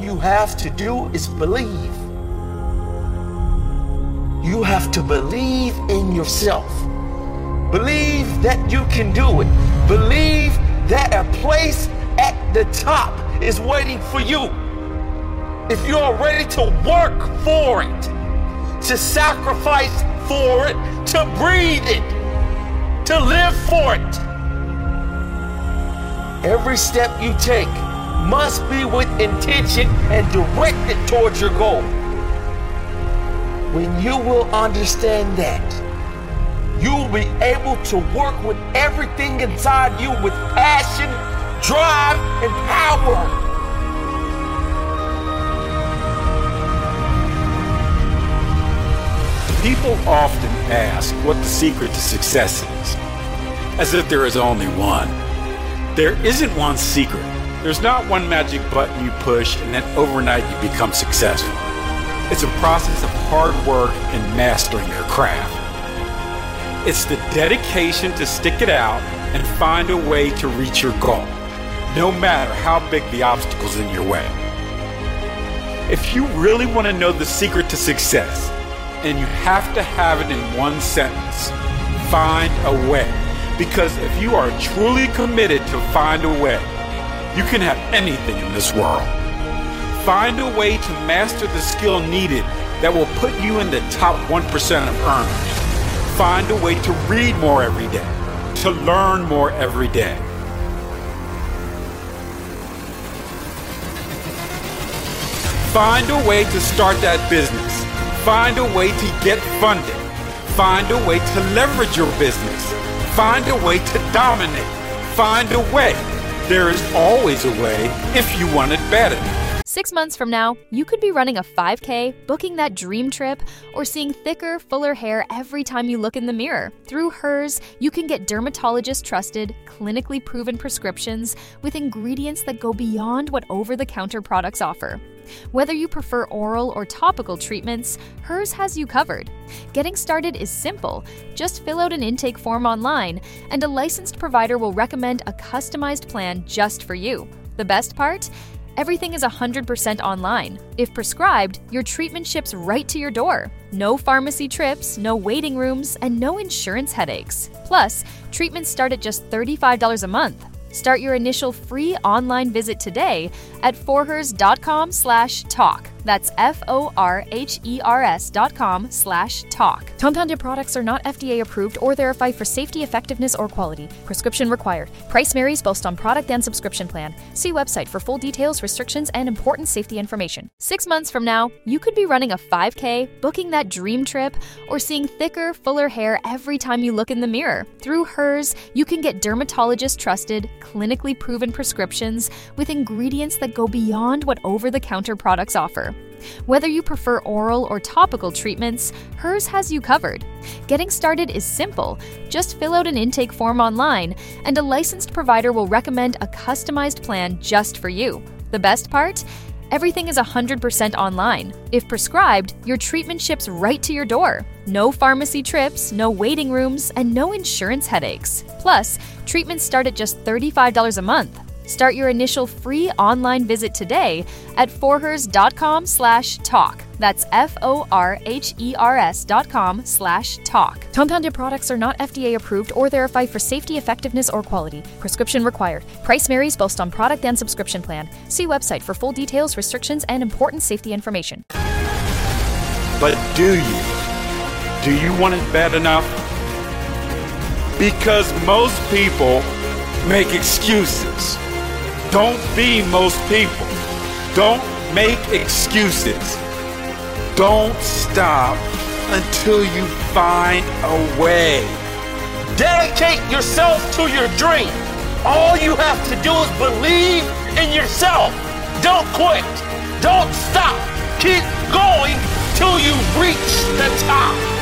you have to do is believe. You have to believe in yourself. Believe that you can do it. Believe that a place at the top is waiting for you. If you're ready to work for it, to sacrifice for it, to breathe it, to live for it. Every step you take must be with intention and directed towards your goal. When you will understand that, you'll be able to work with everything inside you with passion, drive, and power. People often ask what the secret to success is, as if there is only one. There isn't one secret. There's not one magic button you push and then overnight you become successful. It's a process of hard work and mastering your craft. It's the dedication to stick it out and find a way to reach your goal, no matter how big the obstacles in your way. If you really want to know the secret to success, and you have to have it in one sentence, find a way. Because if you are truly committed to find a way, you can have anything in this world. Find a way to master the skill needed that will put you in the top 1% of earners. Find a way to read more every day, to learn more every day. Find a way to start that business. Find a way to get funded. Find a way to leverage your business. Find a way to dominate. Find a way. There is always a way if you want it bad enough. 6 months from now, you could be running a 5K, booking that dream trip, or seeing thicker, fuller hair every time you look in the mirror. Through Hers, you can get dermatologist-trusted, clinically proven prescriptions with ingredients that go beyond what over-the-counter products offer. Whether you prefer oral or topical treatments, Hers has you covered. Getting started is simple. Just fill out an intake form online, and a licensed provider will recommend a customized plan just for you. The best part? Everything is 100% online. If prescribed, your treatment ships right to your door. No pharmacy trips, no waiting rooms, and no insurance headaches. Plus, treatments start at just $35 a month. Start your initial free online visit today at forhers.com/talk. That's forhers.com/talk. Compounded products are not FDA approved or verified for safety, effectiveness, or quality. Prescription required. Price varies both on product and subscription plan. See website for full details, restrictions, and important safety information. 6 months from now, you could be running a 5K, booking that dream trip, or seeing thicker, fuller hair every time you look in the mirror. Through Hers, you can get dermatologist-trusted, clinically proven prescriptions with ingredients that go beyond what over-the-counter products offer. Whether you prefer oral or topical treatments, Hers has you covered. Getting started is simple. Just fill out an intake form online, and a licensed provider will recommend a customized plan just for you. The best part? Everything is 100% online. If prescribed, your treatment ships right to your door. No pharmacy trips, no waiting rooms, and no insurance headaches. Plus, treatments start at just $35 a month. Start your initial free online visit today at forhers.com/talk. That's forhers.com/talk. Compounded products are not FDA approved or verified for safety, effectiveness, or quality. Prescription required. Price varies both on product and subscription plan. See website for full details, restrictions, and important safety information. But do you? Do you want it bad enough? Because most people make excuses. Don't be most people. Don't make excuses. Don't stop until you find a way. Dedicate yourself to your dream. All you have to do is believe in yourself. Don't quit. Don't stop. Keep going till you reach the top.